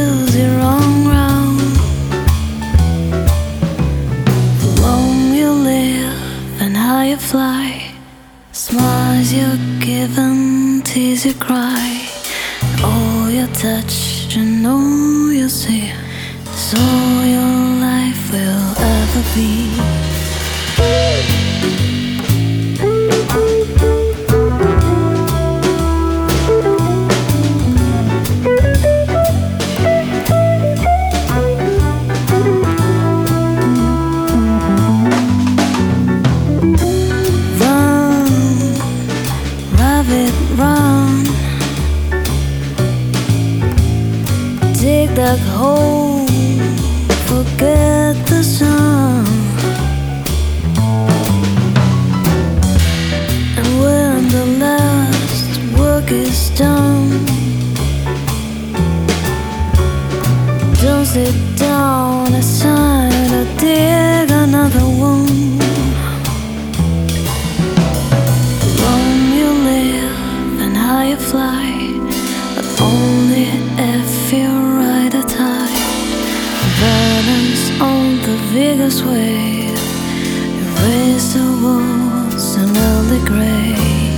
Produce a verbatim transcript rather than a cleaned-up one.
wheels you wrong round. The long you live and how you fly, smiles you're given, tears you cry. All you touch, you know you see, is all your life will ever be. Run, dig that hole, forget the sun. And when the last work is done, don't sit down aside or dig another one. Fly, but only if you ride a tide. Balance on the vigorous wave, erase the walls in early grey.